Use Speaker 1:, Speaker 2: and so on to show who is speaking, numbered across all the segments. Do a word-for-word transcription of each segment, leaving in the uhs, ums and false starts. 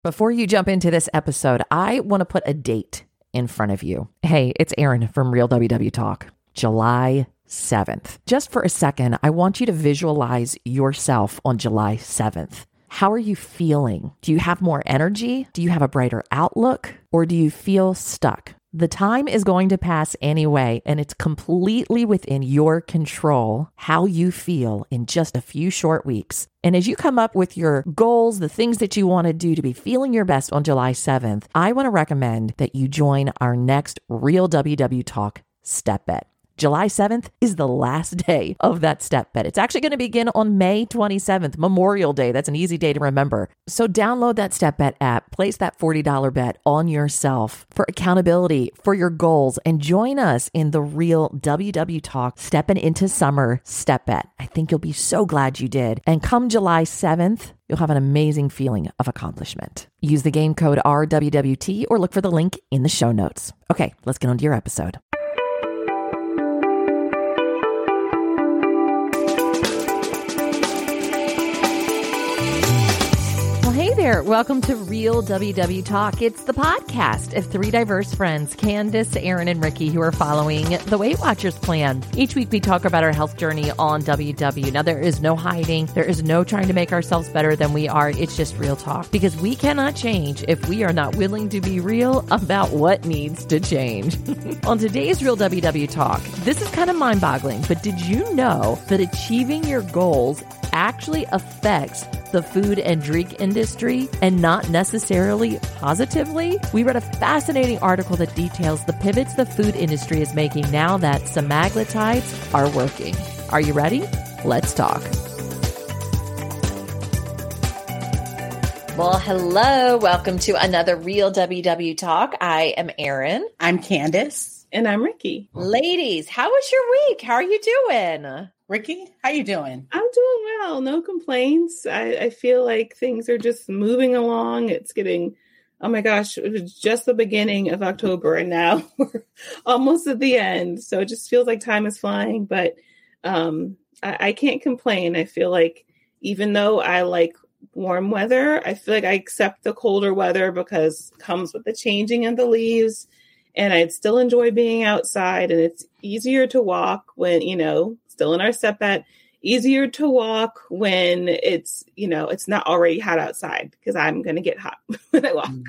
Speaker 1: Before you jump into this episode, I want to put a date in front of you. Hey, it's Erin from Real W W Talk. July seventh. Just for a second, I want you to visualize yourself on July seventh. How are you feeling? Do you have more energy? Do you have a brighter outlook? Or do you feel stuck? The time is going to pass anyway, and it's completely within your control how you feel in just a few short weeks. And as you come up with your goals, the things that you want to do to be feeling your best on July seventh, I want to recommend that you join our next Real W W Talk Step Bet. July seventh is the last day of that step bet. It's actually going to begin on May twenty-seventh, Memorial Day. That's an easy day to remember. So download that step bet app, place that forty dollars bet on yourself for accountability, for your goals, and join us in the Real W W Talk Stepping into Summer Step Bet. I think you'll be so glad you did. And come July seventh, you'll have an amazing feeling of accomplishment. Use the game code R W W T or look for the link in the show notes. Okay, let's get on to your episode. Hey there. Welcome to Real W W Talk. It's the podcast of three diverse friends, Candace, Erin, and Ricky, who are following the Weight Watchers plan. Each week we talk about our health journey on W W. Now, there is no hiding. There is no trying to make ourselves better than we are. It's just real talk because we cannot change if we are not willing to be real about what needs to change. On today's Real W W Talk, this is kind of mind-boggling, but did you know that achieving your goals actually affects the food and drink industry and not necessarily positively? We read a fascinating article that details the pivots the food industry is making now that semaglutides are working. Are you ready? Let's talk. Well, hello. Welcome to another Real W W Talk. I am Erin.
Speaker 2: I'm Candace.
Speaker 3: And I'm Ricky.
Speaker 1: Ladies, how was your week? How are you doing?
Speaker 2: Ricky, how you doing?
Speaker 3: I'm doing well. No complaints. I, I feel like things are just moving along. It's getting, oh my gosh, it was just the beginning of October and now we're almost at the end. So it just feels like time is flying, but um, I, I can't complain. I feel like even though I like warm weather, I feel like I accept the colder weather because it comes with the changing of the leaves. And I'd still enjoy being outside, and it's easier to walk when, you know, still in our step bet, easier to walk when it's, you know, it's not already hot outside because I'm going to get hot when I walk.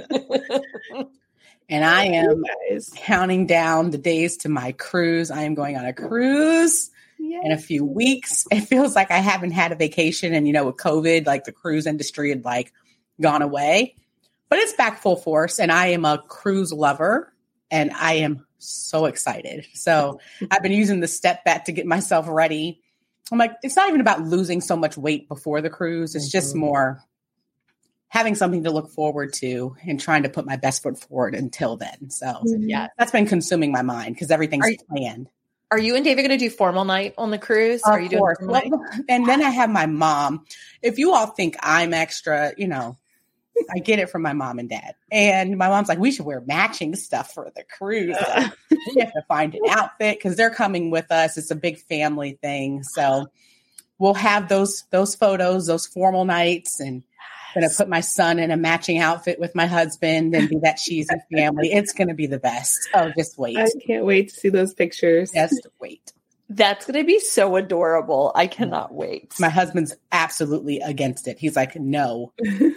Speaker 2: And I am counting down the days to my cruise. I am going on a cruise yes. in a few weeks. It feels like I haven't had a vacation. And, you know, with COVID, like the cruise industry had like gone away, but it's back full force. And I am a cruise lover. And I am so excited. So I've been using the step bet to get myself ready. I'm like, it's not even about losing so much weight before the cruise. It's just more having something to look forward to and trying to put my best foot forward until then. So yeah, that's been consuming my mind because everything's are, planned.
Speaker 1: Are you and David going to do formal night on the cruise?
Speaker 2: Of
Speaker 1: are you
Speaker 2: course.
Speaker 1: doing
Speaker 2: well, And then I have my mom. If you all think I'm extra, you know, I get it from my mom and dad. And my mom's like, we should wear matching stuff for the cruise. So we have to find an outfit because they're coming with us. It's a big family thing. So we'll have those those photos, those formal nights. And I'm going to put my son in a matching outfit with my husband and be that cheesy family. It's going to be the best. Oh, just wait.
Speaker 3: I can't wait to see those pictures.
Speaker 2: Just wait.
Speaker 1: That's going to be so adorable. I cannot wait.
Speaker 2: My husband's absolutely against it. He's like, no.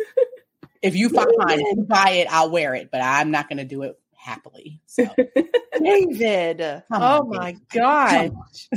Speaker 2: If you find it, buy it, I'll wear it, but I'm not going to do it happily. So,
Speaker 1: David,
Speaker 2: Come
Speaker 1: oh
Speaker 2: on,
Speaker 1: my
Speaker 2: David.
Speaker 1: God.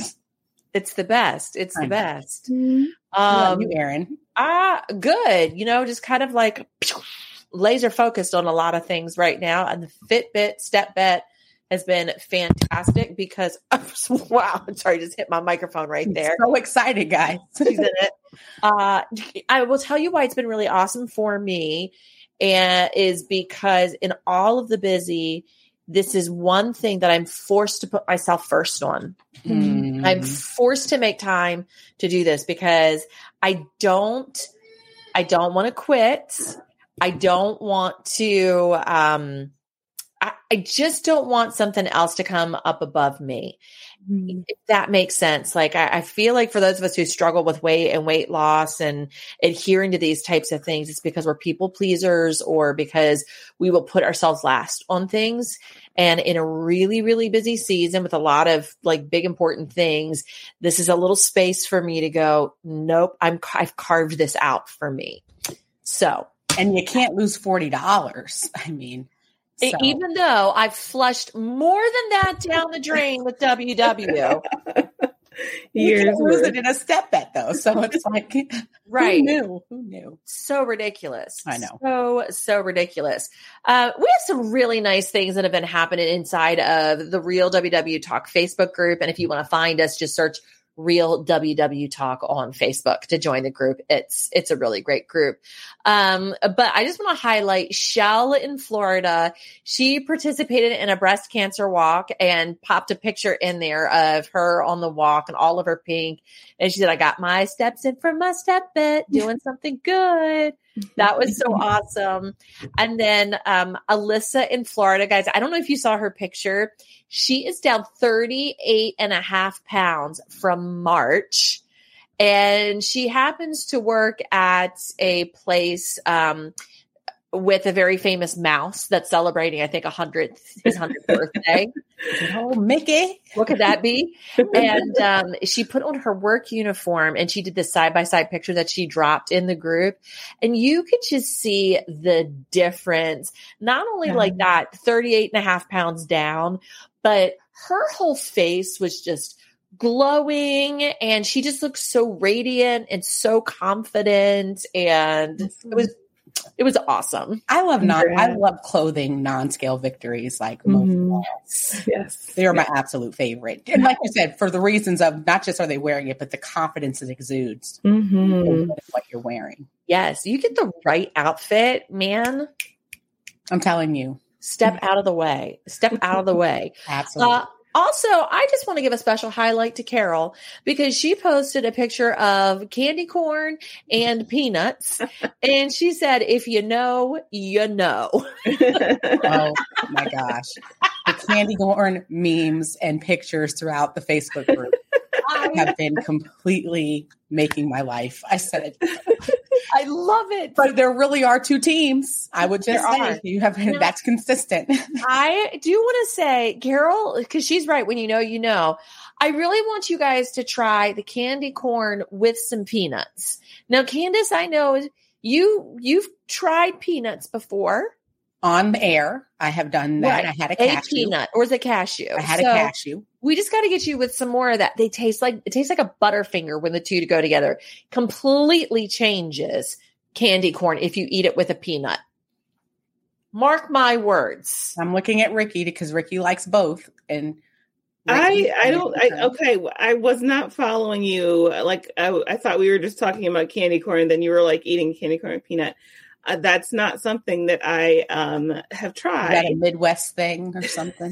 Speaker 1: It's the best. It's the best.
Speaker 3: Mm-hmm.
Speaker 2: Um, you, Erin?
Speaker 1: Ah, good. You know, just kind of like laser focused on a lot of things right now. And the Fitbit step bet has been fantastic because, wow, I'm sorry, just hit my microphone right there.
Speaker 2: So excited, guys.
Speaker 1: She's in it. Uh, I will tell you why it's been really awesome for me, and is because in all of the busy, this is one thing that I'm forced to put myself first on. Mm. I'm forced to make time to do this because I don't, I don't want to quit. I don't want to, um, I, I just don't want something else to come up above me. Mm-hmm. If that makes sense. Like, I, I feel like for those of us who struggle with weight and weight loss and adhering to these types of things, it's because we're people pleasers or because we will put ourselves last on things. And in a really, really busy season with a lot of like big, important things, this is a little space for me to go, nope, I'm, I've carved this out for me. So,
Speaker 2: and you can't lose forty dollars. I mean, so.
Speaker 1: Even though I've flushed more than that down the drain with W W.
Speaker 2: You can't lose it in a step bet though. So it's like,
Speaker 1: right.
Speaker 2: Who knew? Who knew?
Speaker 1: So ridiculous.
Speaker 2: I know.
Speaker 1: So, so ridiculous. Uh, we have some really nice things that have been happening inside of the Real W W Talk Facebook group. And if you want to find us, just search Real W W Talk on Facebook to join the group. It's, it's a really great group. Um, but I just want to highlight Shell in Florida. She participated in a breast cancer walk and popped a picture in there of her on the walk and all of her pink. And she said, I got my steps in from my step bet, doing something good. That was so awesome. And then um, Alyssa in Florida, guys, I don't know if you saw her picture. She is down thirty-eight and a half pounds from March. And she happens to work at a place um, with a very famous mouse that's celebrating, I think, a hundredth, his hundredth birthday.
Speaker 2: Oh, Mickey.
Speaker 1: What could that be? And um, she put on her work uniform and she did this side-by-side picture that she dropped in the group. And you could just see the difference, not only yeah. like that, thirty-eight and a half pounds down, but her whole face was just glowing and she just looked so radiant and so confident. And it was It was awesome.
Speaker 2: I love non. I love clothing non-scale victories. Like
Speaker 3: mm-hmm.
Speaker 2: most,
Speaker 3: yes,
Speaker 2: they are
Speaker 3: yes.
Speaker 2: my absolute favorite. And like you said, for the reasons of not just are they wearing it, but the confidence it exudes
Speaker 3: mm-hmm.
Speaker 2: in what you're wearing.
Speaker 1: Yes, you get the right outfit, man.
Speaker 2: I'm telling you,
Speaker 1: step out of the way. Step out of the way.
Speaker 2: Absolutely.
Speaker 1: Uh, Also, I just want to give a special highlight to Carol because she posted a picture of candy corn and peanuts. And she said, if you know, you know.
Speaker 2: Oh my gosh. The candy corn memes and pictures throughout the Facebook group have been completely making my life. I said it.
Speaker 1: I love it.
Speaker 2: But there really are two teams. I would just
Speaker 1: there
Speaker 2: say
Speaker 1: are.
Speaker 2: you have
Speaker 1: You know,
Speaker 2: that's consistent.
Speaker 1: I do want to say, Carol, because she's right. When you know, you know. I really want you guys to try the candy corn with some peanuts. Now, Candace, I know you you've tried peanuts before.
Speaker 2: On the air, I have done that.
Speaker 1: Right.
Speaker 2: I had a
Speaker 1: A
Speaker 2: cashew.
Speaker 1: peanut or is it cashew?
Speaker 2: I had
Speaker 1: so
Speaker 2: a cashew.
Speaker 1: We just got to get you with some more of that. They taste like it tastes like a Butterfinger when the two go together. Completely changes candy corn if you eat it with a peanut. Mark my words.
Speaker 2: I'm looking at Ricky because Ricky likes both, and
Speaker 3: Ricky, I I don't I okay. I was not following you. Like I, I thought we were just talking about candy corn, and then you were like eating candy corn and peanut. Uh, that's not something that I um have tried.
Speaker 2: Is that a Midwest thing or something?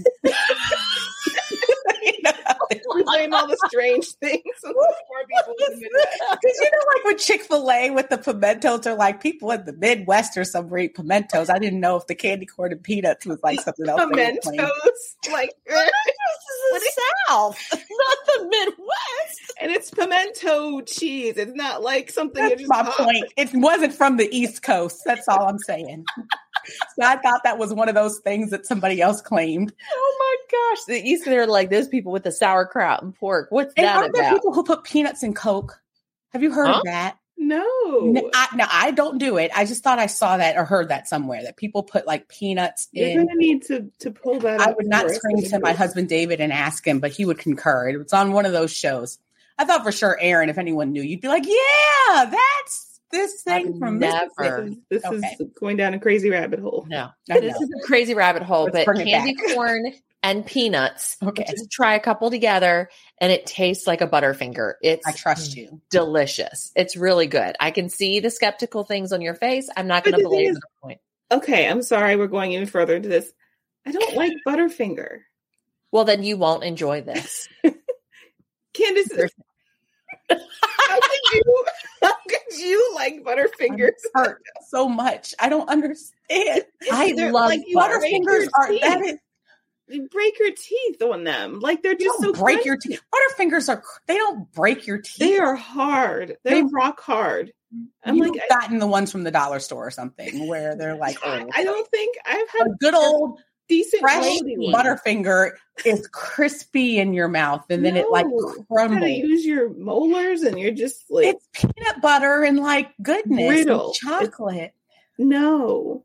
Speaker 3: We're saying all the strange things.
Speaker 2: Because you know, like with Chick-fil-A with the pimentos, are like people in the Midwest or some great pimentos. I didn't know if the candy corn and peanuts was like something else.
Speaker 3: Pimentos, like
Speaker 1: this is the South, not the Midwest.
Speaker 3: And it's pimento cheese. It's not like something.
Speaker 2: That's
Speaker 3: just
Speaker 2: my
Speaker 3: popped.
Speaker 2: point. It wasn't from the East Coast. That's all I'm saying. So I thought that was one of those things that somebody else claimed.
Speaker 1: Oh my gosh. The East, they're like those people with the sauerkraut and pork. What's
Speaker 2: and
Speaker 1: that
Speaker 2: aren't there
Speaker 1: about?
Speaker 2: people who put peanuts in Coke? Have you heard
Speaker 1: Huh?
Speaker 2: of that?
Speaker 3: No.
Speaker 2: No I, no, I don't do it. I just thought I saw that or heard that somewhere that people put like peanuts
Speaker 3: You're
Speaker 2: in.
Speaker 3: gonna need to to pull that.
Speaker 2: I
Speaker 3: up
Speaker 2: would not
Speaker 3: for us.
Speaker 2: scream to my husband David and ask him, but he would concur. It was on one of those shows. I thought for sure, Aaron, if anyone knew, you'd be like, "Yeah, that's this thing
Speaker 1: I've
Speaker 2: from
Speaker 1: never.
Speaker 2: Mississippi."
Speaker 3: This
Speaker 2: Okay.
Speaker 3: is going down a crazy rabbit hole.
Speaker 1: No,
Speaker 2: I
Speaker 1: this
Speaker 2: know.
Speaker 1: is a crazy rabbit hole,
Speaker 2: Let's
Speaker 1: but
Speaker 2: bring it
Speaker 1: candy
Speaker 2: back.
Speaker 1: corn and peanuts.
Speaker 2: Okay.
Speaker 1: Just try a couple together and it tastes like a Butterfinger. It's
Speaker 2: I trust you.
Speaker 1: delicious. It's really good. I can see the skeptical things on your face. I'm not going
Speaker 3: But
Speaker 1: to
Speaker 3: the thing
Speaker 1: belabor
Speaker 3: is-
Speaker 1: the point.
Speaker 3: Okay, I'm sorry. We're going even further into this. I don't like Butterfinger.
Speaker 1: Well, then you won't enjoy this.
Speaker 3: Candace,
Speaker 1: There's-
Speaker 3: How could you? How could you like Butterfingers?
Speaker 2: Hurt so much. I don't understand.
Speaker 1: I
Speaker 3: They're
Speaker 1: love
Speaker 3: like you
Speaker 2: Butterfingers. Are that is
Speaker 3: you break your teeth on them? Like they're
Speaker 2: you
Speaker 3: just
Speaker 2: don't
Speaker 3: so
Speaker 2: break
Speaker 3: crunchy.
Speaker 2: your teeth. Butterfingers are they don't break your teeth.
Speaker 3: They are hard. They're
Speaker 2: They-
Speaker 3: rock hard. I'm
Speaker 2: You've
Speaker 3: like, I,
Speaker 2: gotten the ones from the dollar store or something where they're like, oh,
Speaker 3: I don't think I've
Speaker 2: a
Speaker 3: had
Speaker 2: good old
Speaker 3: decent
Speaker 2: fresh
Speaker 3: quality ones.
Speaker 2: Butterfinger is crispy in your mouth, and then it like
Speaker 3: No. You
Speaker 2: crumbles.
Speaker 3: gotta use your molars, and you're just like,
Speaker 2: It's peanut butter and like goodness,
Speaker 3: Brittle.
Speaker 2: and chocolate.
Speaker 3: no.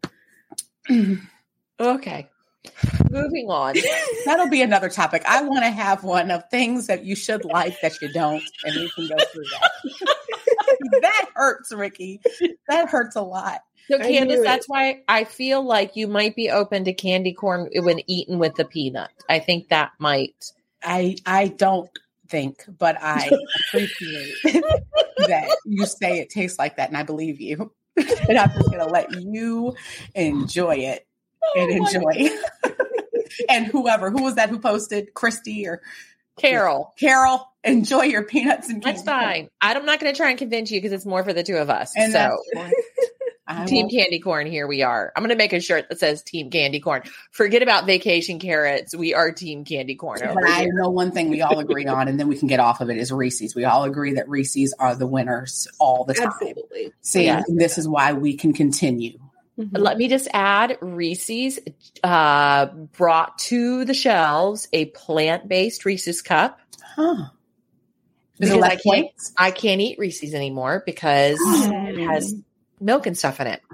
Speaker 1: Okay. Moving on.
Speaker 2: That'll be another topic. I want to have one of things that you should like that you don't, and we can go through that. That hurts, Ricky. That hurts a lot.
Speaker 1: So,
Speaker 3: I
Speaker 1: Candace,
Speaker 3: knew it.
Speaker 1: that's why I feel like you might be open to candy corn when eaten with the peanut. I think that might.
Speaker 2: I I don't think, but I appreciate that you say it tastes like that, and I believe you. And I'm just gonna let you enjoy it and
Speaker 1: Oh my
Speaker 2: enjoy. And whoever, who was that who posted? Christy or
Speaker 1: Carol,
Speaker 2: Carol, enjoy your peanuts and
Speaker 1: that's
Speaker 2: candy corn.
Speaker 1: fine. I'm not going to try and convince you because it's more for the two of us.
Speaker 2: And
Speaker 1: so,
Speaker 2: that's fine. I
Speaker 1: Team
Speaker 2: won't-
Speaker 1: Candy Corn, here we are. I'm going to make a shirt that says Team Candy Corn. Forget about vacation carrots. We are Team Candy Corn over
Speaker 2: But I
Speaker 1: here.
Speaker 2: know one thing we all agree on, and then we can get off of it, is Reese's. We all agree that Reese's are the winners all the time.
Speaker 3: Absolutely.
Speaker 2: See,
Speaker 1: Yes.
Speaker 2: and this is why we can continue.
Speaker 3: Mhm.
Speaker 1: Let me just add, Reese's uh, brought to the shelves a plant-based Reese's cup.
Speaker 2: Huh. Is
Speaker 1: Because
Speaker 2: it
Speaker 1: I
Speaker 2: less
Speaker 1: can't,
Speaker 2: points?
Speaker 1: I can't eat Reese's anymore because it
Speaker 3: Mm.
Speaker 1: has milk and stuff in it.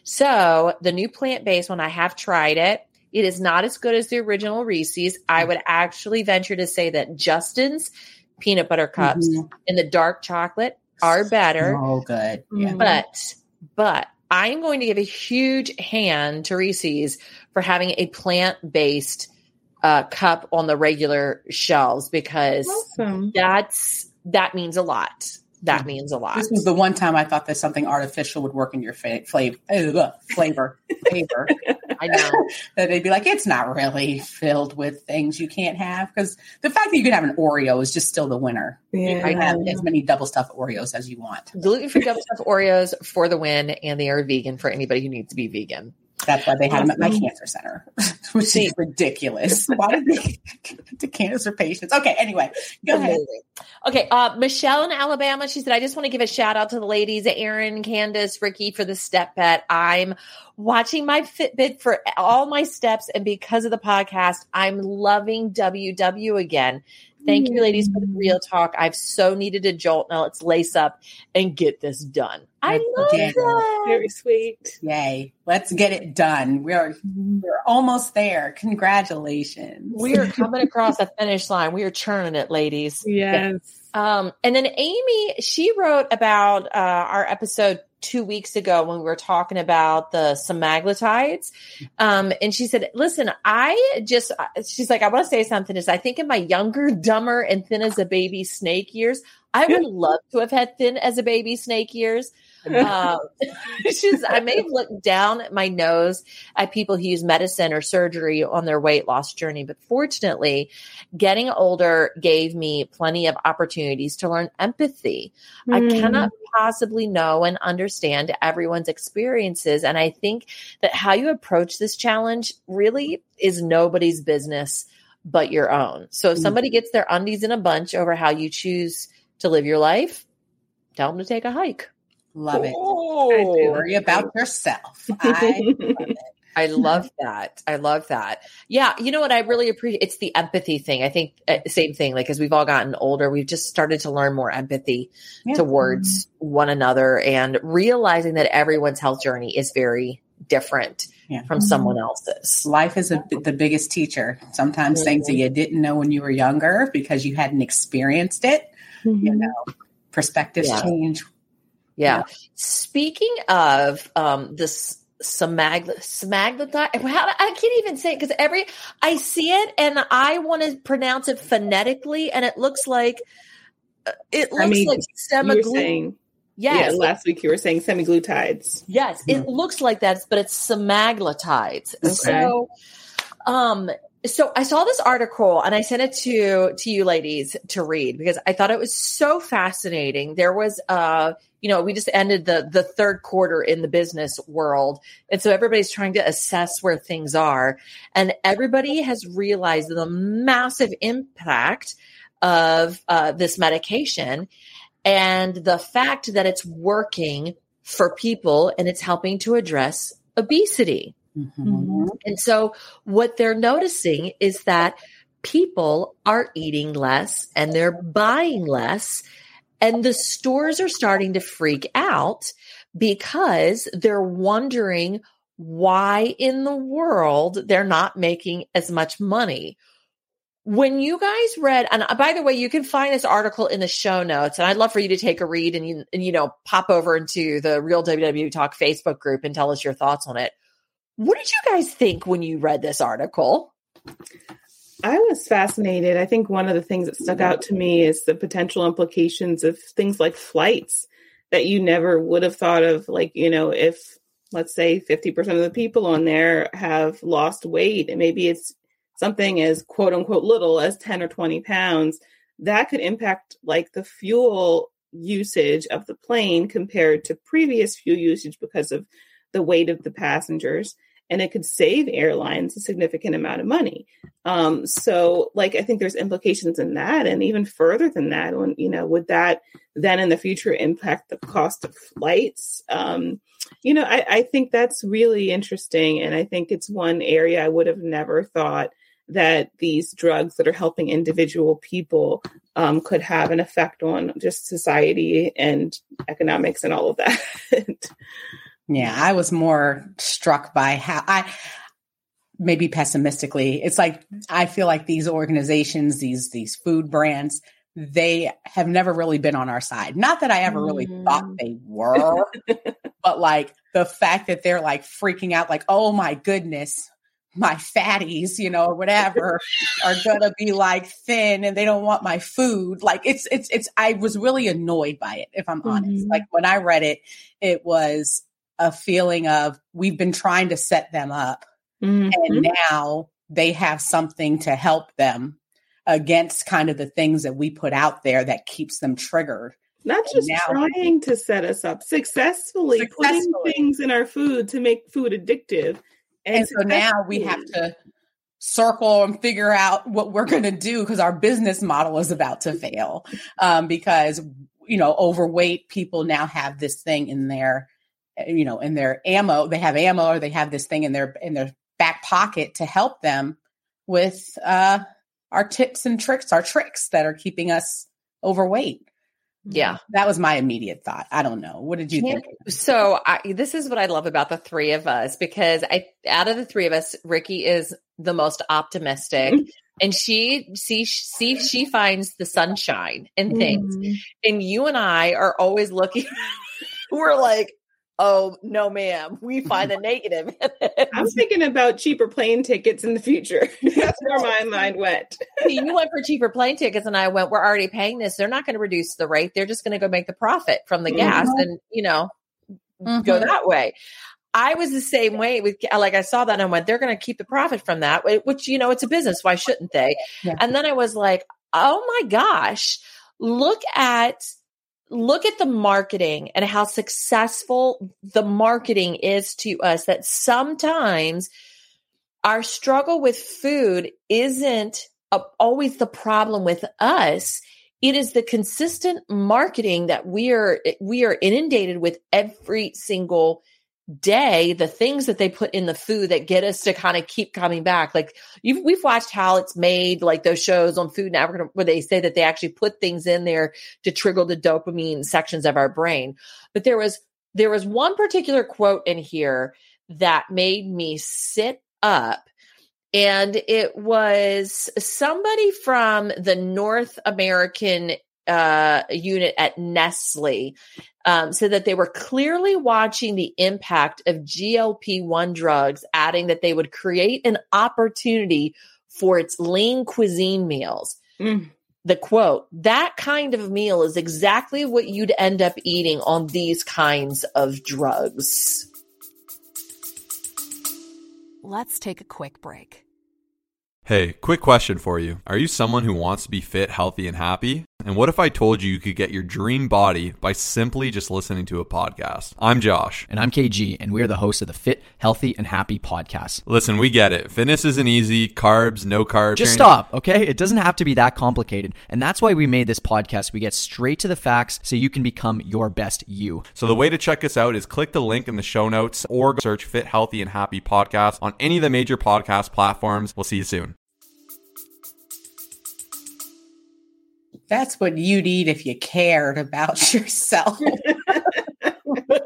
Speaker 1: So the new plant-based one, I have tried it. It is not as good as the original Reese's. I would actually venture to say that Justin's peanut butter cups
Speaker 2: Mhm.
Speaker 1: and the dark chocolate are better.
Speaker 2: Oh, good. Yeah.
Speaker 3: Mhm.
Speaker 1: But, but I'm going to give a huge hand to Reese's for having a plant-based uh, cup on the regular shelves because
Speaker 3: Awesome.
Speaker 1: that's, that means a lot. That means a lot.
Speaker 2: This was the one time I thought that something artificial would work in your fa- flavor. Ugh, flavor. Flavor.
Speaker 1: I know.
Speaker 2: That they'd be like, it's not really filled with things you can't have. Because the fact that you can have an Oreo is just still the winner. You
Speaker 3: Yeah.
Speaker 2: can have as many double stuffed Oreos as you want.
Speaker 1: Gluten-free double stuffed Oreos for the win, and they are vegan for anybody who needs to be vegan.
Speaker 2: That's why they had them at my
Speaker 3: Awesome.
Speaker 2: cancer center, which is ridiculous. Why did they to cancer patients? Okay, anyway, go ahead.
Speaker 1: Amazing. Okay, uh, Michelle in Alabama, she said, I just want to give a shout out to the ladies, Erin, Candace, Ricky, for the step bet. I'm watching my Fitbit for all my steps, and because of the podcast, I'm loving W W again. Thank you, ladies, for the real talk. I've so needed a jolt. Now let's lace up and get this done. I love
Speaker 2: Yeah.
Speaker 1: that.
Speaker 3: Very sweet.
Speaker 2: Yay. Let's get it done. We're we're almost there. Congratulations.
Speaker 1: We are coming across the finish line. We are churning it, ladies.
Speaker 3: Yes.
Speaker 1: Um, and then Amy, she wrote about uh, our episode two weeks ago when we were talking about the semaglutides. Um, and she said, listen, I just, she's like, I want to say something is I think in my younger, dumber, and thin as a baby snake years, I would love to have had thin as a baby snake years. Um, she's, I may have looked down at my nose at people who use medicine or surgery on their weight loss journey. But fortunately, getting older gave me plenty of opportunities to learn empathy. I
Speaker 3: Mm.
Speaker 1: cannot possibly know and understand everyone's experiences. And I think that how you approach this challenge really is nobody's business but your own. So if
Speaker 2: Mm.
Speaker 1: somebody gets their undies in a bunch over how you choose to live your life, tell them to take a hike.
Speaker 2: Love it.
Speaker 1: Oh,
Speaker 2: Worry about yourself. I love it.
Speaker 1: I love that. I love that. Yeah. You know what I really appreciate? It's the empathy thing. I think uh, same thing. Like as we've all gotten older, we've just started to learn more empathy
Speaker 2: Yeah.
Speaker 1: towards one another and realizing that everyone's health journey is very different
Speaker 2: Yeah.
Speaker 1: from someone else's.
Speaker 2: Life is a, the biggest teacher. Sometimes things that you didn't know when you were younger because you hadn't experienced it, you know, perspectives
Speaker 1: Yeah.
Speaker 2: change.
Speaker 1: Yeah. Speaking of um, this semagl- semaglutide, how, I can't even say it because every I see it and I want to pronounce it phonetically, and it looks like uh, it looks
Speaker 3: I mean,
Speaker 1: like
Speaker 3: You were
Speaker 1: semaglutide.
Speaker 3: saying,
Speaker 1: Yes,
Speaker 3: yeah, last week you were saying semaglutides.
Speaker 1: yes, it looks like that, but it's semaglutides.
Speaker 3: Okay.
Speaker 1: So, um, So I saw this article and I sent it to, to you ladies to read because I thought it was so fascinating. There was, uh, you know, we just ended the, the third quarter in the business world. And so everybody's trying to assess where things are. And everybody has realized the massive impact of uh, this medication and the fact that it's working for people and it's helping to address obesity. Mm-hmm. And so what they're noticing is that people are eating less and they're buying less, and the stores are starting to freak out because they're wondering why in the world they're not making as much money. When you guys read, and by the way, you can find this article in the show notes, and I'd love for you to take a read and you, and, you know, pop over into the Real W W Talk Facebook group and tell us your thoughts on it. What did you guys think when you read this article?
Speaker 3: I was fascinated. I think one of the things that stuck out to me is the potential implications of things like flights that you never would have thought of. Like, you know, if let's say fifty percent of the people on there have lost weight, and maybe it's something as quote unquote little as ten or twenty pounds, that could impact like the fuel usage of the plane compared to previous fuel usage because of the weight of the passengers. And it could save airlines a significant amount of money. Um, so like, I think there's implications in that. And even further than that, when, you know, would that then in the future impact the cost of flights? Um, you know, I, I think that's really interesting. And I think it's one area I would have never thought that these drugs that are helping individual people um, could have an effect on just society and economics and all of that.
Speaker 2: Yeah, I was more struck by how I, maybe pessimistically, it's like, I feel like these organizations, these, these food brands, they have never really been on our side. Not that I ever really mm. thought they were, but like the fact that they're like freaking out, like, oh my goodness, my fatties, you know, or whatever are going to be like thin and they don't want my food. Like it's, it's, it's, I was really annoyed by it, if I'm mm-hmm. honest. Like when I read it, it was a feeling of we've been trying to set them up mm-hmm. and now they have something to help them against kind of the things that we put out there that keeps them triggered.
Speaker 3: Not just now, trying to set us up, successfully, successfully putting things in our food to make food addictive.
Speaker 2: And, and so now we have to circle and figure out what we're going to do because our business model is about to fail um, because, you know, overweight people now have this thing in their, you know, in their ammo. They have ammo or they have this thing in their in their back pocket to help them with uh, our tips and tricks, our tricks that are keeping us overweight.
Speaker 1: Yeah.
Speaker 2: That was my immediate thought. I don't know. What did you think?
Speaker 1: So I, this is what I love about the three of us, because I, out of the three of us, Ricky is the most optimistic and she, see, see, she finds the sunshine in things. Mm. And you and I are always looking, we're like, oh no, ma'am, we find a negative.
Speaker 3: I'm thinking about cheaper plane tickets in the future. That's where my mind went.
Speaker 1: You went for cheaper plane tickets and I went, we're already paying this. They're not going to reduce the rate. They're just going to go make the profit from the mm-hmm. gas and, you know, mm-hmm. go that way. I was the same way with, like, I saw that and I went, they're going to keep the profit from that, which, you know, it's a business. Why shouldn't they? Yeah. And then I was like, oh my gosh, look at Look at the marketing and how successful the marketing is to us, that sometimes our struggle with food isn't a, always the problem with us. It is the consistent marketing that we are, we are inundated with every single day, the things that they put in the food that get us to kind of keep coming back. Like you've, we've watched How It's Made, like those shows on Food Network where they say that they actually put things in there to trigger the dopamine sections of our brain. But there was, there was one particular quote in here that made me sit up. And it was somebody from the North American uh, unit at Nestle, um, said that they were clearly watching the impact of G L P one drugs, adding that they would create an opportunity for its lean cuisine meals. Mm. The quote, that kind of meal is exactly what you'd end up eating on these kinds of drugs.
Speaker 4: Let's take a quick break. Hey, quick question for you. Are you someone who wants to be fit, healthy, and happy? And what if I told you you could get your dream body by simply just listening to a podcast? I'm Josh.
Speaker 5: And I'm K G, and we are the hosts of the Fit, Healthy, and Happy podcast.
Speaker 4: Listen, we get it. Fitness isn't easy. Carbs, no carbs.
Speaker 5: Just stop, okay? It doesn't have to be that complicated. And that's why we made this podcast. We get straight to the facts so you can become your best you.
Speaker 4: So the way to check us out is click the link in the show notes or search Fit, Healthy, and Happy podcast on any of the major podcast platforms. We'll see you soon.
Speaker 2: That's what you'd eat if you cared about yourself. That's what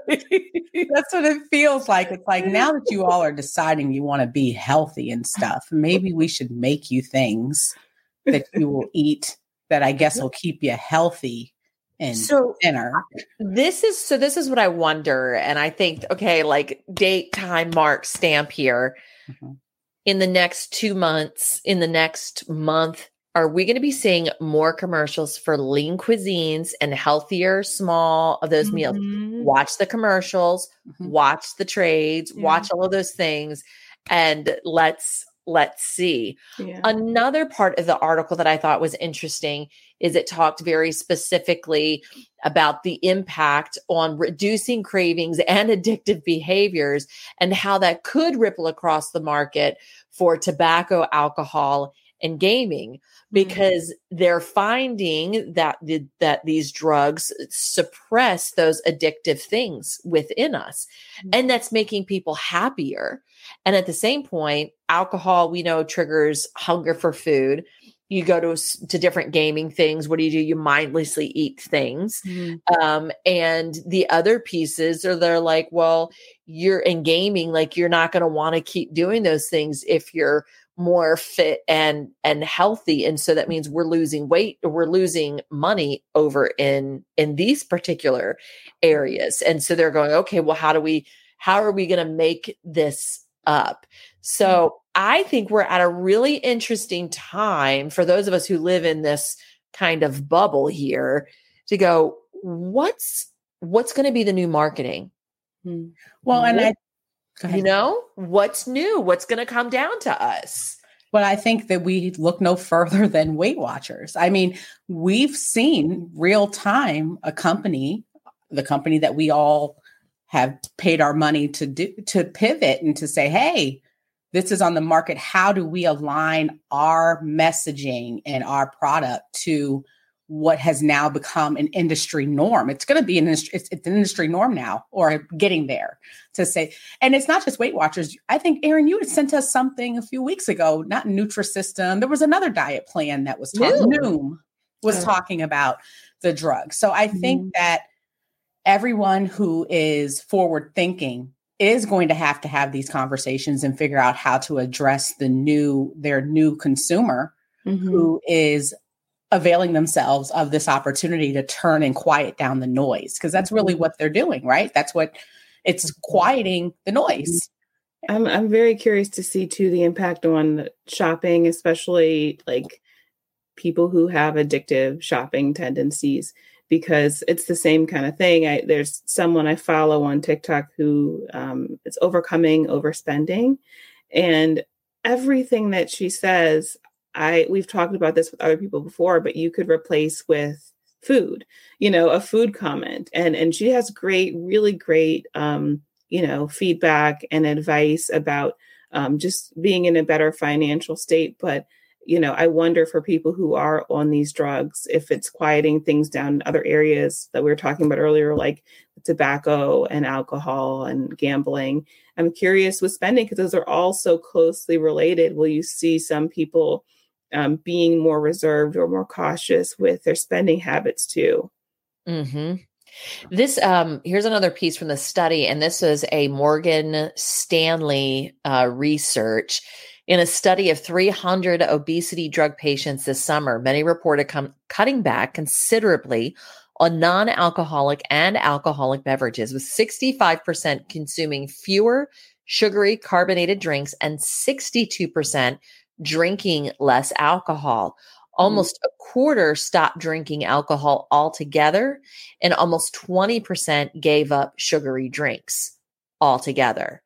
Speaker 2: it feels like. It's like, now that you all are deciding you want to be healthy and stuff, maybe we should make you things that you will eat that I guess will keep you healthy and
Speaker 1: So-
Speaker 2: thinner.
Speaker 1: This is so this is what I wonder. And I think, okay, like date, time, mark, stamp here.
Speaker 2: Mhm.
Speaker 1: In the next two months, in the next month, are we going to be seeing more commercials for lean cuisines and healthier, small of those meals?
Speaker 3: Mhm.
Speaker 1: Watch the commercials,
Speaker 2: Mhm.
Speaker 1: watch the trades,
Speaker 3: Yeah.
Speaker 1: watch all of those things, and let's let's see.
Speaker 3: Yeah.
Speaker 1: Another part of the article that I thought was interesting is it talked very specifically about the impact on reducing cravings and addictive behaviors and how that could ripple across the market for tobacco, alcohol, and gaming, because they're finding that the, that these drugs suppress those addictive things within us, and that's making people happier. And at the same point, alcohol, we know, triggers hunger for food. You go to s- to different gaming things. What do you do? You mindlessly eat things.
Speaker 3: Mhm.
Speaker 1: Um, and the other pieces are they're like, well, you're in gaming, like you're not going to want to keep doing those things if you're more fit and and healthy. And so that means we're losing weight or we're losing money over in in these particular areas. And so they're going, okay, well, how do we how are we going to make this up? So I think we're at a really interesting time for those of us who live in this kind of bubble here to go, what's what's going to be the new marketing?
Speaker 3: Mhm.
Speaker 2: Well, and I, go ahead.
Speaker 1: You know, what's new? What's going to come down to us?
Speaker 2: But I think that we look no further than Weight Watchers. I mean, we've seen real time a company, the company that we all have paid our money to do, to pivot and to say, hey, this is on the market. How do we align our messaging and our product to what has now become an industry norm? It's going to be an industry, it's, it's an industry norm now, or getting there to say, and it's not just Weight Watchers. I think, Aaron, you had sent us something a few weeks ago, not Nutrisystem. There was another diet plan that was talking,
Speaker 1: Noom.
Speaker 2: Noom was
Speaker 3: Oh.
Speaker 2: talking about the drug. So I think
Speaker 3: Mhm.
Speaker 2: that everyone who is forward thinking is going to have to have these conversations and figure out how to address the new, their new consumer
Speaker 3: Mhm.
Speaker 2: who is availing themselves of this opportunity to turn and quiet down the noise, because that's really what they're doing, right? That's what it's quieting the noise.
Speaker 3: I'm I'm very curious to see too the impact on shopping, especially like people who have addictive shopping tendencies, because it's the same kind of thing. I, there's someone I follow on TikTok who um, is overcoming overspending, and everything that she says, I we've talked about this with other people before, but you could replace with food, you know, a food comment, and and she has great, really great, um, you know, feedback and advice about um, just being in a better financial state, but you know, I wonder for people who are on these drugs, if it's quieting things down in other areas that we were talking about earlier, like tobacco and alcohol and gambling. I'm curious with spending, because those are all so closely related. Will you see some people um, being more reserved or more cautious with their spending habits too?
Speaker 1: Mm-hmm. This um, here's another piece from the study, and this is a Morgan Stanley uh, research. In a study of three hundred obesity drug patients this summer, many reported com- cutting back considerably on non-alcoholic and alcoholic beverages, with sixty-five percent consuming fewer sugary carbonated drinks and sixty-two percent drinking less alcohol. Almost a quarter stopped drinking alcohol altogether, and almost twenty percent gave up sugary drinks altogether.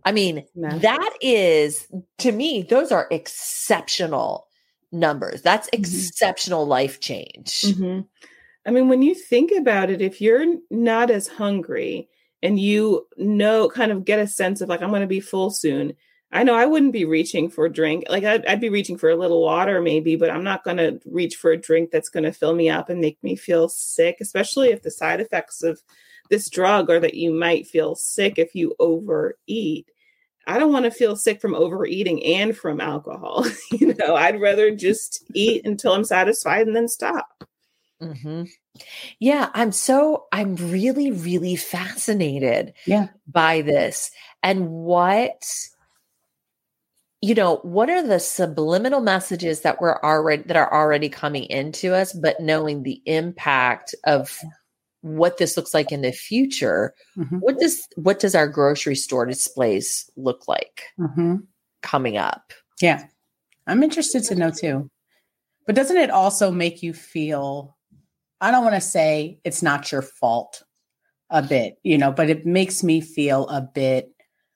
Speaker 1: I mean,
Speaker 3: Massive.
Speaker 1: that is, to me, those are exceptional numbers. That's
Speaker 3: Mm-hmm.
Speaker 1: exceptional life change.
Speaker 3: Mm-hmm. I mean, when you think about it, if you're not as hungry and you know, kind of get a sense of like, I'm going to be full soon. I know I wouldn't be reaching for a drink. Like I'd, I'd be reaching for a little water maybe, but I'm not going to reach for a drink that's going to fill me up and make me feel sick, especially if the side effects of this drug are that you might feel sick if you overeat. I don't want to feel sick from overeating and from alcohol. You know, I'd rather just eat until I'm satisfied and then stop.
Speaker 1: Mm-hmm. Yeah, I'm so, I'm really, really fascinated
Speaker 2: Yeah.
Speaker 1: by this. And what, you know, what are the subliminal messages that we're already, that are already coming into us, but knowing the impact of what this looks like in the future,
Speaker 2: Mm-hmm.
Speaker 1: what does, what does our grocery store displays look like
Speaker 2: Mm-hmm.
Speaker 1: coming up?
Speaker 2: Yeah. I'm interested to know too. But doesn't it also make you feel, I don't want to say it's not your fault a bit, you know, but it makes me feel a bit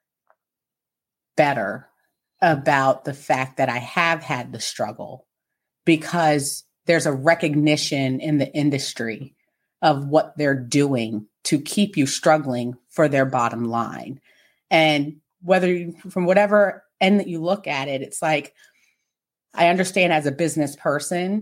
Speaker 2: better about the fact that I have had the struggle, because there's a recognition in the industry of what they're doing to keep you struggling for their bottom line. And whether you, from whatever end that you look at it, it's like, I understand as a business person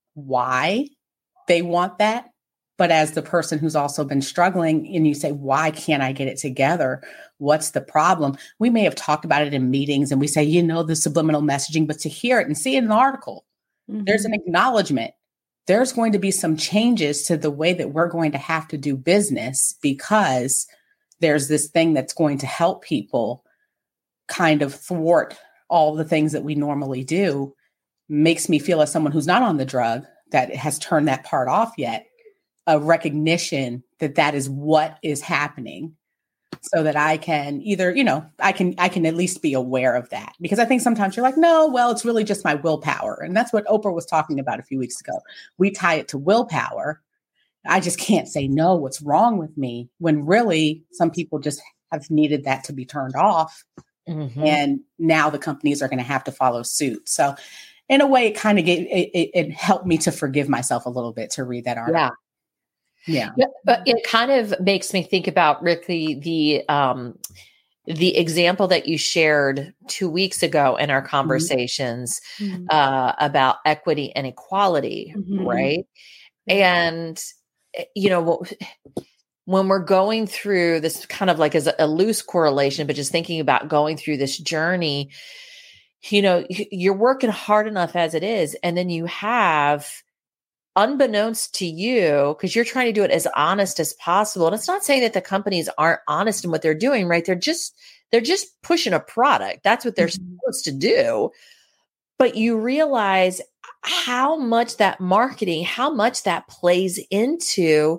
Speaker 2: why they want that. But as the person who's also been struggling, and you say, why can't I get it together? What's the problem? We may have talked about it in meetings and we say, you know, the subliminal messaging, but to hear it and see it in an article,
Speaker 3: Mm-hmm.
Speaker 2: there's an acknowledgement. There's going to be some changes to the way that we're going to have to do business, because there's this thing that's going to help people kind of thwart all the things that we normally do. Makes me feel, as someone who's not on the drug that has turned that part off yet, a recognition that that is what is happening, so that I can either, you know, I can, I can at least be aware of that. Because I think sometimes you're like, no, well, it's really just my willpower. And that's what Oprah was talking about a few weeks ago. We tie it to willpower. I just can't say, no, what's wrong with me? When really some people just have needed that to be turned off.
Speaker 1: Mm-hmm.
Speaker 2: And now the companies are going to have to follow suit. So in a way, it kind of gave, it, it, it helped me to forgive myself a little bit to read that article.
Speaker 1: Yeah.
Speaker 2: Yeah.
Speaker 1: Yeah, but it kind of makes me think about, Rick, the the um the example that you shared two weeks ago in our conversations
Speaker 3: Mm-hmm.
Speaker 1: uh, about equity and equality,
Speaker 3: Mhm.
Speaker 1: right? And you know, when we're going through this, kind of like as a, a loose correlation, but just thinking about going through this journey, you know, you're working hard enough as it is, and then you have, unbeknownst to you, because you're trying to do it as honest as possible. And it's not saying that the companies aren't honest in what they're doing, right? They're just, they're just pushing a product. That's what they're
Speaker 3: Mhm.
Speaker 1: supposed to do. But you realize how much that marketing, how much that plays into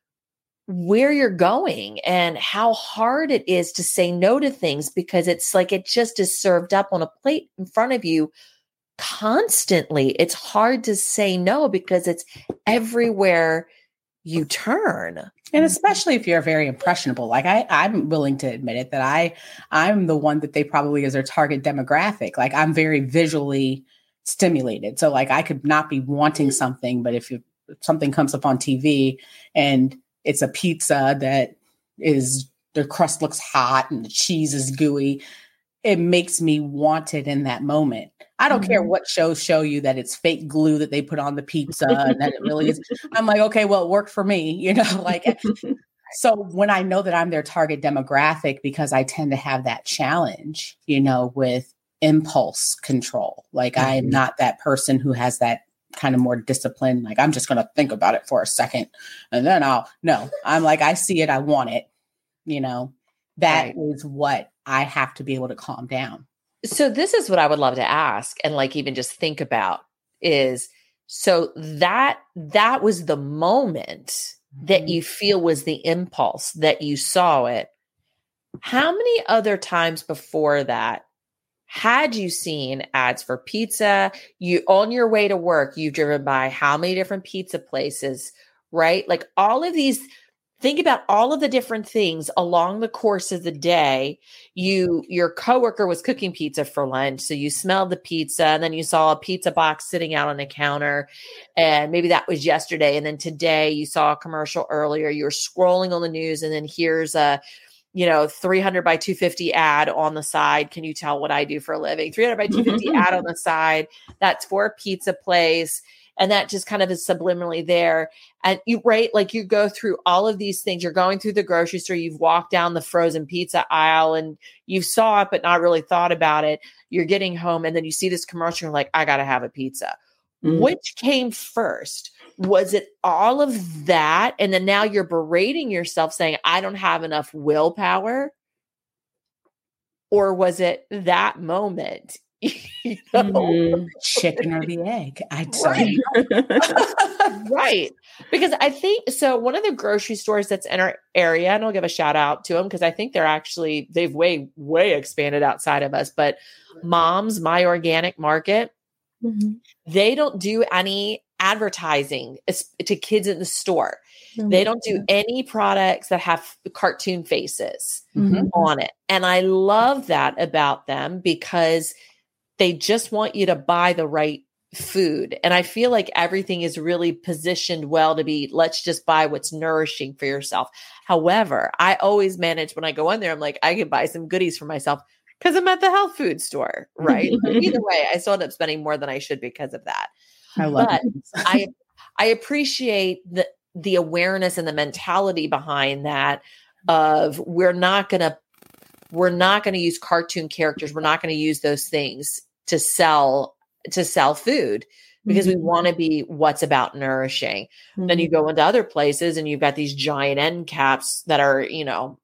Speaker 1: where you're going, and how hard it is to say no to things, because it's like, it just is served up on a plate in front of you constantly. It's hard to say no because it's everywhere you turn.
Speaker 2: And especially if you're very impressionable, like I, I'm willing to admit it, that I, I'm the one that they probably is their target demographic. Like I'm very visually stimulated. So like I could not be wanting something, but if, you, if something comes up on T V and it's a pizza that is, the crust looks hot and the cheese is gooey, it makes me want it in that moment. I don't
Speaker 3: Mhm.
Speaker 2: care what shows show you that it's fake glue that they put on the pizza and that it really is. I'm like, okay, well, it worked for me, you know, like, so when I know that I'm their target demographic, because I tend to have that challenge, you know, with impulse control. Like I am
Speaker 1: Mhm.
Speaker 2: not that person who has that kind of more discipline. Like I'm just going to think about it for a second and then I'll, no, I'm like, I see it. I want it, you know, that
Speaker 1: Right.
Speaker 2: is what I have to be able to calm down.
Speaker 1: So this is what I would love to ask, and like even just think about is, so that that was the moment that
Speaker 2: Mhm.
Speaker 1: you feel was the impulse that you saw it. How many other times before that had you seen ads for pizza? You, on your way to work, you've driven by how many different pizza places, right? Like all of these think about all of the different things along the course of the day. You, your coworker was cooking pizza for lunch. So you smelled the pizza, and then you saw a pizza box sitting out on the counter, and maybe that was yesterday. And then today you saw a commercial earlier, you were scrolling on the news, and then here's a, you know, three hundred by two fifty ad on the side. Can you tell what I do for a living? three hundred by two fifty ad on the side. That's for a pizza place. And that just kind of is subliminally there. And you, right, like you go through all of these things. You're going through the grocery store. You've walked down the frozen pizza aisle and you saw it, but not really thought about it. You're getting home and then you see this commercial. You're like, I got to have a pizza. Mm-hmm. Which came first? Was it all of that? And then now you're berating yourself saying, I don't have enough willpower? Or was it that moment? You know?
Speaker 2: Mm-hmm. Chicken or the egg? I'd say.
Speaker 1: Right. Right. Because I think, so one of the grocery stores that's in our area, and I'll give a shout out to them because I think they're actually, they've way, way expanded outside of us, but Mom's, My Organic Market, mm-hmm. they don't do any advertising to kids in the store. Mm-hmm. They don't do any products that have cartoon faces mm-hmm. on it. And I love that about them because they just want you to buy the right food. And I feel like everything is really positioned well to be, let's just buy what's nourishing for yourself. However, I always manage when I go in there, I'm like, I can buy some goodies for myself because I'm at the health food store, right? Either way, I still end up spending more than I should because of that.
Speaker 2: I love
Speaker 1: but
Speaker 2: it.
Speaker 1: I, I appreciate the, the awareness and the mentality behind that of we're not going to We're not going to use cartoon characters. We're not going to use those things to sell to sell food because mm-hmm. we want to be what's about nourishing. Mm-hmm. Then you go into other places and you've got these giant end caps that are, you know,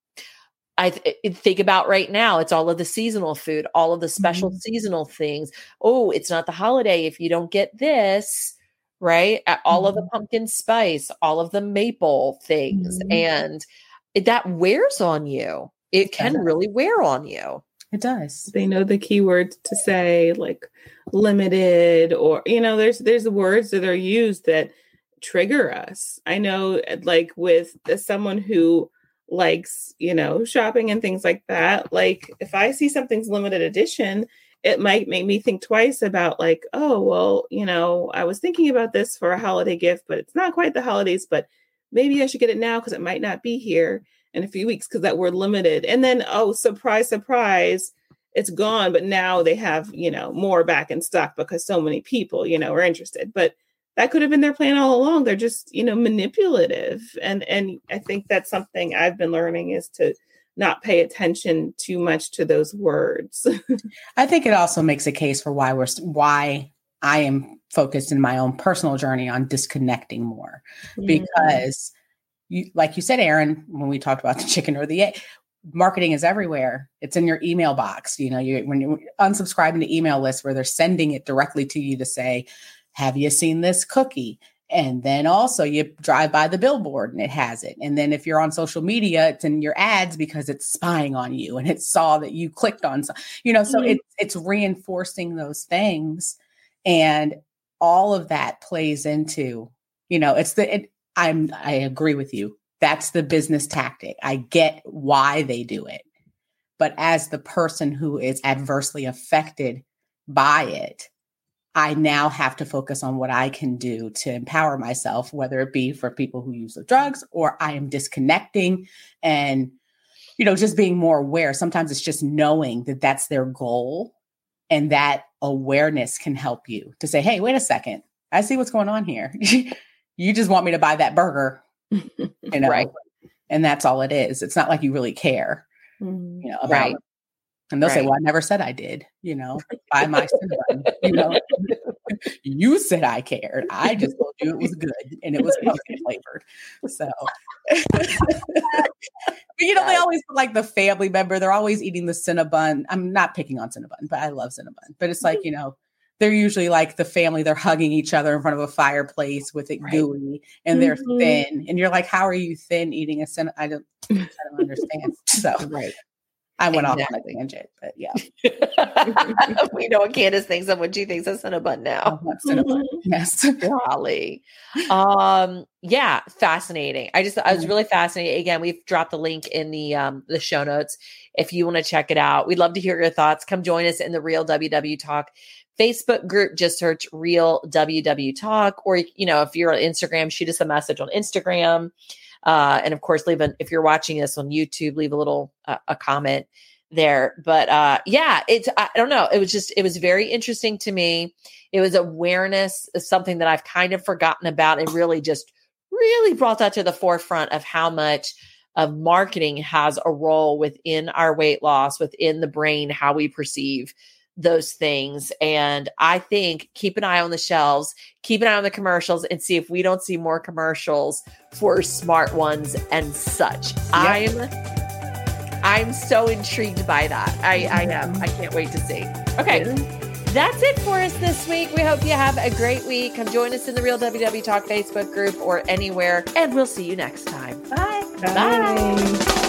Speaker 1: I th- think about right now, it's all of the seasonal food, all of the special mm-hmm. seasonal things. Oh, it's not the holiday if you don't get this, right? All mm-hmm. of the pumpkin spice, all of the maple things. Mm-hmm. And that wears on you. It can really wear on you.
Speaker 2: It does.
Speaker 3: They know the keywords to say, like limited, or, you know, there's, there's words that are used that trigger us. I know, like with someone who likes, you know, shopping and things like that. Like if I see something's limited edition, it might make me think twice about like, oh, well, you know, I was thinking about this for a holiday gift, but it's not quite the holidays, but maybe I should get it now because it might not be here in a few weeks because that word limited. And then, oh, surprise, surprise, it's gone. But now they have, you know, more back in stock because so many people, you know, are interested. But that could have been their plan all along. They're just, you know, manipulative. And, and I think that's something I've been learning is to not pay attention too much to those words.
Speaker 2: I think it also makes a case for why we're, why I am focused in my own personal journey on disconnecting more mm-hmm. because You, like you said, Erin, when we talked about the chicken or the egg, marketing is everywhere. It's in your email box. You know, you when you're unsubscribing to email lists where they're sending it directly to you to say, have you seen this cookie? And then also you drive by the billboard and it has it. And then if you're on social media, it's in your ads because it's spying on you and it saw that you clicked on, some, you know, so mm-hmm. it, it's reinforcing those things. And all of that plays into, you know, it's the, it, I'm, I agree with you. That's the business tactic. I get why they do it. But as the person who is adversely affected by it, I now have to focus on what I can do to empower myself, whether it be for people who use the drugs or I am disconnecting and, you know, just being more aware. Sometimes it's just knowing that that's their goal and that awareness can help you to say, hey, wait a second. I see what's going on here. You just want me to buy that burger, you know, right. And that's all it is. It's not like you really care, you know, about right. it. And they'll right. say, well, I never said I did, you know, buy my Cinnabon, you know, you said I cared. I just told you it was good and it was pumpkin flavored. So, but, you know, they always put like the family member, they're always eating the Cinnabon. I'm not picking on Cinnabon, but I love Cinnabon, but it's like, you know, they're usually like the family, they're hugging each other in front of a fireplace with it right. gooey and they're mm-hmm. thin. And you're like, how are you thin eating a Cinnabon? I don't, I don't understand. So,
Speaker 3: right.
Speaker 2: I went
Speaker 6: exactly.
Speaker 2: off on a tangent, but yeah.
Speaker 6: We know what Candace thinks of when she thinks of Cinnabon now.
Speaker 2: Oh, Cinnabon. Yes.
Speaker 6: Golly. Um, yeah, fascinating. I just, I was really fascinated. Again, we've dropped the link in the, um, the show notes. If you want to check it out, we'd love to hear your thoughts. Come join us in the Real W W Talk Facebook group. Just search Real W W Talk, or, you know, if you're on Instagram, shoot us a message on Instagram. Uh, and of course, leave an, if you're watching this on YouTube, leave a little, uh, a comment there. But, uh, yeah, it's, I don't know. It was just, it was very interesting to me. It was awareness of something that I've kind of forgotten about, and really just really brought that to the forefront of how much of marketing has a role within our weight loss, within the brain, how we perceive those things. And I think keep an eye on the shelves, keep an eye on the commercials, and see if we don't see more commercials for smart ones and such. Yep. I'm, I'm so intrigued by that. I, I am. I can't wait to see. Okay. That's it for us this week. We hope you have a great week. Come join us in the Real W W Talk Facebook group or anywhere, and we'll see you next time. Bye.
Speaker 3: Bye. Bye.